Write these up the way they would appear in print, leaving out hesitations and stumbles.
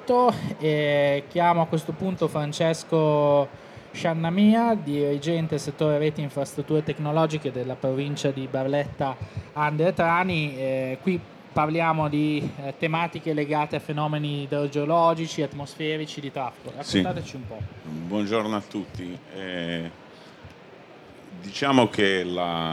benvenuto e chiamo a questo punto Francesco Sciannamia, dirigente settore reti e infrastrutture tecnologiche della provincia di Barletta-Andria-Trani. Qui parliamo di tematiche legate a fenomeni idrogeologici, atmosferici, di traffico. Raccontateci un po'. Buongiorno a tutti. Diciamo che la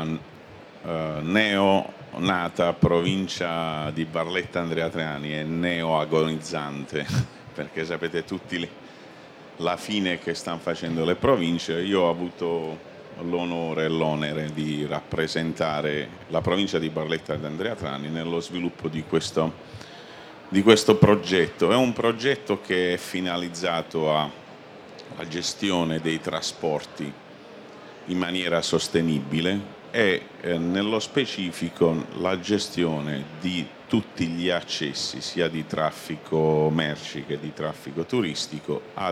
neonata provincia di Barletta-Andria-Trani è neoagonizzante, perché sapete tutti la fine che stanno facendo le province. Io ho avuto l'onore e l'onere di rappresentare la provincia di Barletta-Andria-Trani nello sviluppo di questo progetto. È un progetto che è finalizzato alla gestione dei trasporti in maniera sostenibile e nello specifico la gestione di tutti gli accessi sia di traffico merci che di traffico turistico a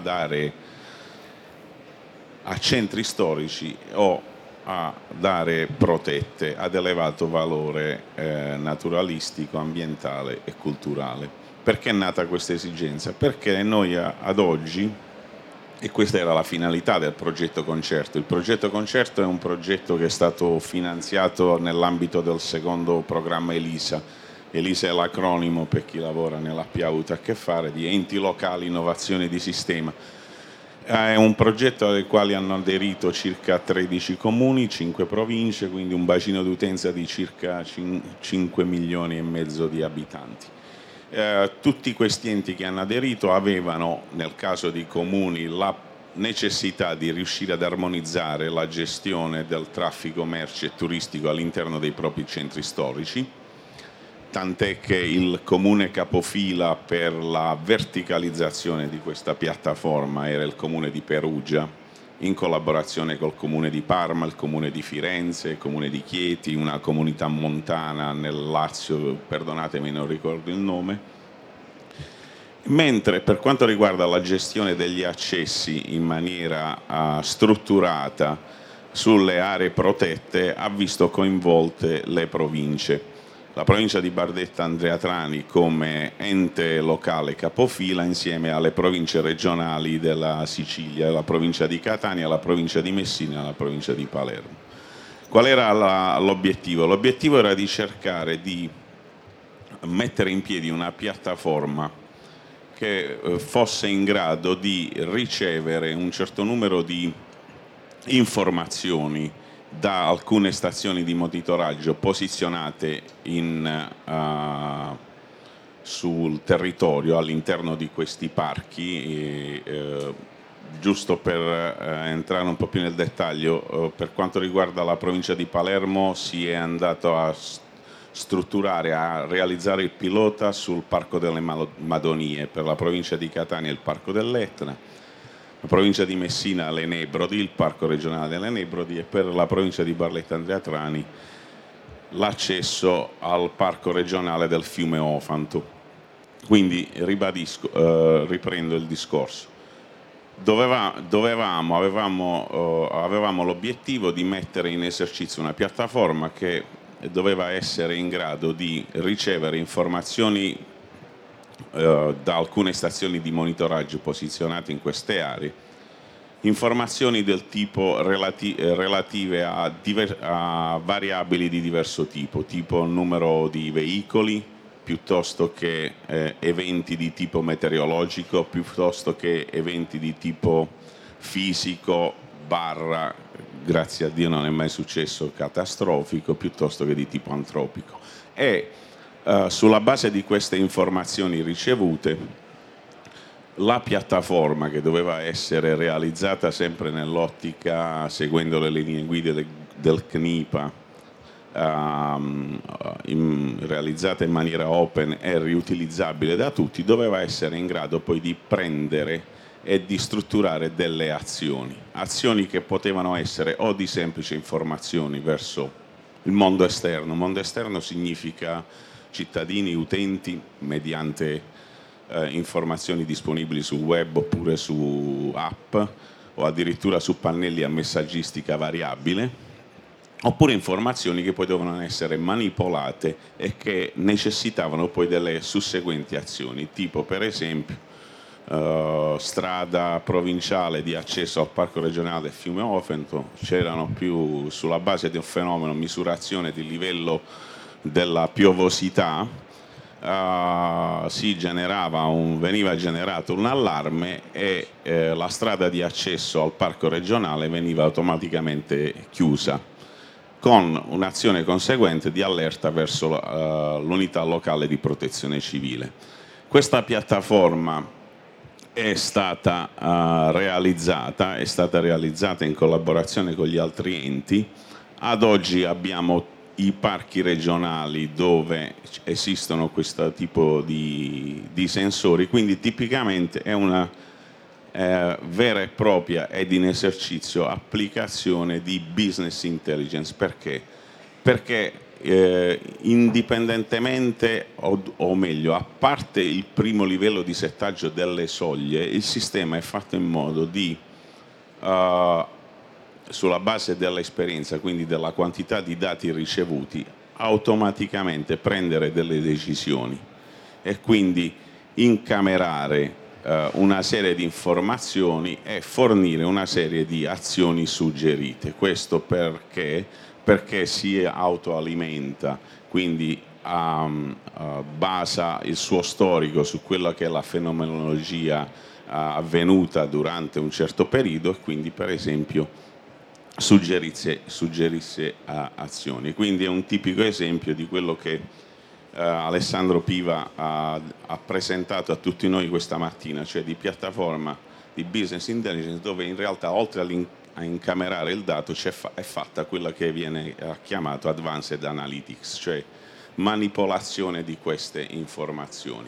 centri storici o ad aree protette ad elevato valore naturalistico, ambientale e culturale. Perché è nata questa esigenza? Perché noi ad oggi, e questa era la finalità del progetto Concerto. Il progetto Concerto è un progetto che è stato finanziato nell'ambito del secondo programma ELISA. ELISA è l'acronimo, per chi lavora nell'AP ha avuto a che fare, di Enti Locali Innovazione di Sistema. È un progetto al quale hanno aderito circa 13 comuni, 5 province, quindi un bacino d'utenza di circa 5 milioni e mezzo di abitanti. Tutti questi enti che hanno aderito avevano, nel caso di comuni, la necessità di riuscire ad armonizzare la gestione del traffico merci e turistico all'interno dei propri centri storici, tant'è che il comune capofila per la verticalizzazione di questa piattaforma era il comune di Perugia, in collaborazione col comune di Parma, il comune di Firenze, il comune di Chieti, una comunità montana nel Lazio, perdonatemi non ricordo il nome. Mentre per quanto riguarda la gestione degli accessi in maniera strutturata sulle aree protette ha visto coinvolte le province. La provincia di Barletta-Andria-Trani come ente locale capofila insieme alle province regionali della Sicilia, la provincia di Catania, la provincia di Messina e la provincia di Palermo. Qual era l'obiettivo? L'obiettivo era di cercare di mettere in piedi una piattaforma che fosse in grado di ricevere un certo numero di informazioni da alcune stazioni di monitoraggio posizionate sul territorio all'interno di questi parchi. Giusto per entrare un po' più nel dettaglio, per quanto riguarda la provincia di Palermo si è andato a strutturare, a realizzare il pilota sul Parco delle Madonie, per la provincia di Catania il Parco dell'Etna, la provincia di Messina le Nebrodi, il Parco regionale delle Nebrodi, e per la provincia di Barletta-Andria-Trani l'accesso al Parco regionale del fiume Ofanto. Quindi riprendo il discorso. Avevamo l'obiettivo di mettere in esercizio una piattaforma che doveva essere in grado di ricevere informazioni da alcune stazioni di monitoraggio posizionate in queste aree, informazioni del tipo relative a variabili di diverso tipo numero di veicoli, piuttosto che eventi di tipo meteorologico, piuttosto che eventi di tipo fisico grazie a Dio non è mai successo, catastrofico, piuttosto che di tipo antropico. E sulla base di queste informazioni ricevute, la piattaforma, che doveva essere realizzata sempre nell'ottica, seguendo le linee guida del CNIPA, realizzata in maniera open e riutilizzabile da tutti, doveva essere in grado poi di prendere e di strutturare delle azioni che potevano essere o di semplice informazioni verso il mondo esterno. Il mondo esterno significa cittadini, utenti, mediante informazioni disponibili sul web oppure su app o addirittura su pannelli a messaggistica variabile, oppure informazioni che poi dovevano essere manipolate e che necessitavano poi delle susseguenti azioni, tipo per esempio strada provinciale di accesso al parco regionale Fiume Ofento. C'erano più, sulla base di un fenomeno, misurazione di livello della piovosità, veniva generato un allarme e la strada di accesso al parco regionale veniva automaticamente chiusa, con un'azione conseguente di allerta verso l'unità locale di protezione civile. Questa piattaforma è stata realizzata in collaborazione con gli altri enti. Ad oggi abbiamo i parchi regionali dove esistono questo tipo di sensori, quindi tipicamente è una vera e propria ed in esercizio applicazione di business intelligence. Perché? Perché indipendentemente o meglio, a parte il primo livello di settaggio delle soglie, il sistema è fatto in modo di sulla base dell'esperienza, quindi della quantità di dati ricevuti, automaticamente prendere delle decisioni e quindi incamerare una serie di informazioni e fornire una serie di azioni suggerite. Questo perché si autoalimenta, quindi basa il suo storico su quella che è la fenomenologia avvenuta durante un certo periodo e quindi per esempio suggerisse azioni. Quindi è un tipico esempio di quello che Alessandro Piva ha presentato a tutti noi questa mattina, cioè di piattaforma di business intelligence, dove in realtà oltre a incamerare il dato è fatta quella che viene chiamato advanced analytics, cioè manipolazione di queste informazioni.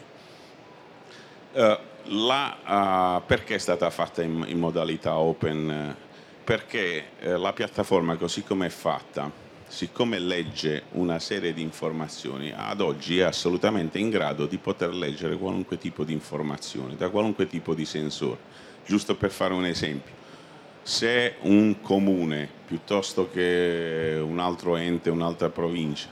Perché è stata fatta in modalità open? Perché la piattaforma, così come è fatta, siccome legge una serie di informazioni, ad oggi è assolutamente in grado di poter leggere qualunque tipo di informazione, da qualunque tipo di sensore. Giusto per fare un esempio, se un comune, piuttosto che un altro ente, un'altra provincia,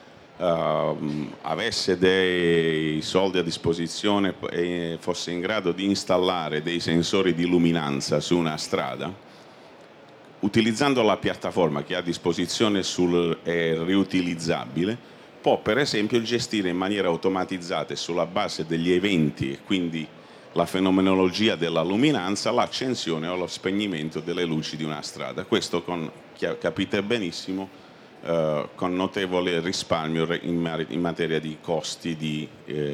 avesse dei soldi a disposizione e fosse in grado di installare dei sensori di luminanza su una strada, utilizzando la piattaforma che ha a disposizione è riutilizzabile, può per esempio gestire in maniera automatizzata e sulla base degli eventi e quindi la fenomenologia della luminanza l'accensione o lo spegnimento delle luci di una strada. Questo capite benissimo, con notevole risparmio in materia di costi di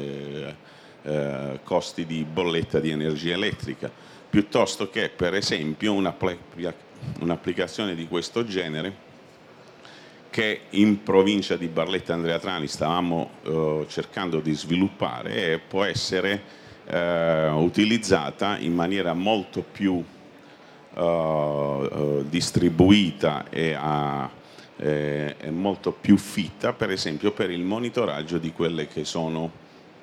bolletta di energia elettrica, piuttosto che per esempio un'applicazione di questo genere che in provincia di Barletta Andrea Trani stavamo cercando di sviluppare e può essere utilizzata in maniera molto più distribuita e molto più fitta, per esempio per il monitoraggio di quelle che sono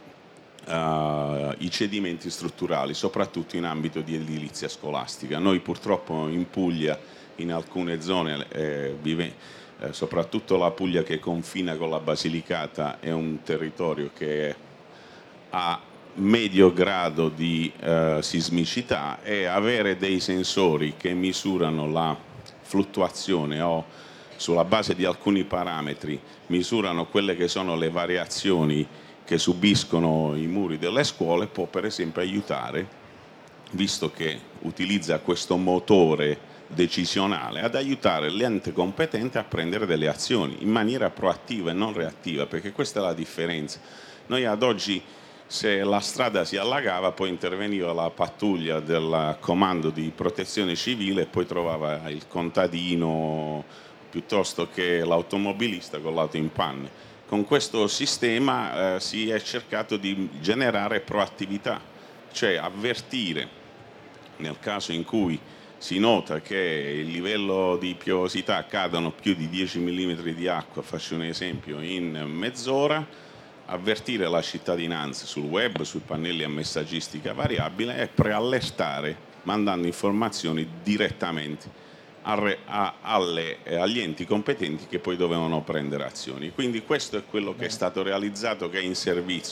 i cedimenti strutturali, soprattutto in ambito di edilizia scolastica. Noi purtroppo in Puglia, in alcune zone, soprattutto la Puglia che confina con la Basilicata, è un territorio che ha medio grado di sismicità, e avere dei sensori che misurano la fluttuazione o sulla base di alcuni parametri misurano quelle che sono le variazioni che subiscono i muri delle scuole può per esempio aiutare, visto che utilizza questo motore decisionale, ad aiutare l'ente competente a prendere delle azioni in maniera proattiva e non reattiva, perché questa è la differenza. Noi ad oggi, se la strada si allagava, poi interveniva la pattuglia del comando di protezione civile e poi trovava il contadino piuttosto che l'automobilista con l'auto in panne. Con questo sistema si è cercato di generare proattività, cioè avvertire nel caso in cui si nota che il livello di piovosità cadono più di 10 mm di acqua, faccio un esempio, in mezz'ora, avvertire la cittadinanza sul web, sui pannelli a messaggistica variabile e preallertare mandando informazioni direttamente agli enti competenti che poi dovevano prendere azioni. Quindi questo è quello che è stato realizzato, che è in servizio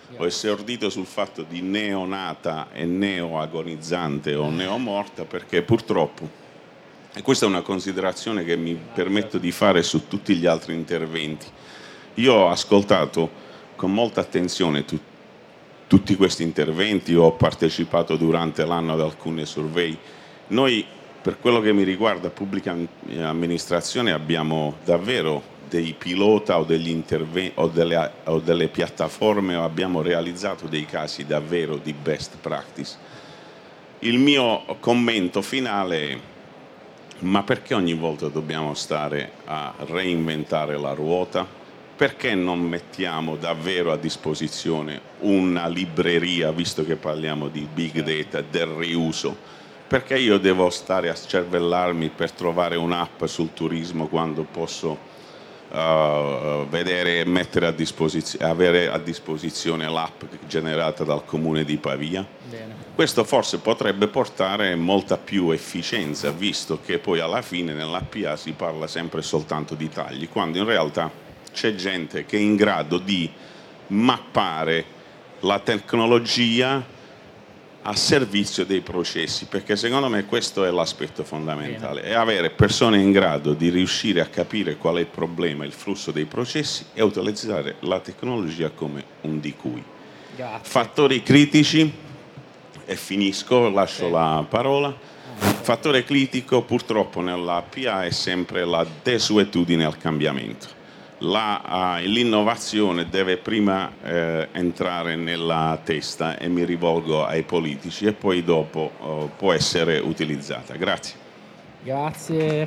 ho esordito sul fatto di neonata e neoagonizzante o neomorta perché purtroppo, e questa è una considerazione che mi permetto di fare su tutti gli altri interventi, io ho ascoltato con molta attenzione tutti questi interventi, ho partecipato durante l'anno ad alcune survey. Noi, per quello che mi riguarda pubblica amministrazione, abbiamo davvero dei pilota o degli interventi o delle piattaforme, o abbiamo realizzato dei casi davvero di best practice. Il mio commento finale è: ma perché ogni volta dobbiamo stare a reinventare la ruota? Perché non mettiamo davvero a disposizione una libreria, visto che parliamo di big data, del riuso? Perché io devo stare a cervellarmi per trovare un'app sul turismo quando posso vedere e mettere avere a disposizione l'app generata dal comune di Pavia? Bene. Questo forse potrebbe portare molta più efficienza, visto che poi alla fine nell'APA si parla sempre soltanto di tagli, quando in realtà c'è gente che è in grado di mappare la tecnologia a servizio dei processi, perché secondo me questo è l'aspetto fondamentale, è avere persone in grado di riuscire a capire qual è il problema, il flusso dei processi e utilizzare la tecnologia come un di cui. Grazie. Fattori critici, e finisco, lascio la parola. Fattore critico purtroppo nella PA è sempre la desuetudine al cambiamento. L'innovazione deve prima entrare nella testa, e mi rivolgo ai politici, e poi dopo può essere utilizzata. Grazie. Grazie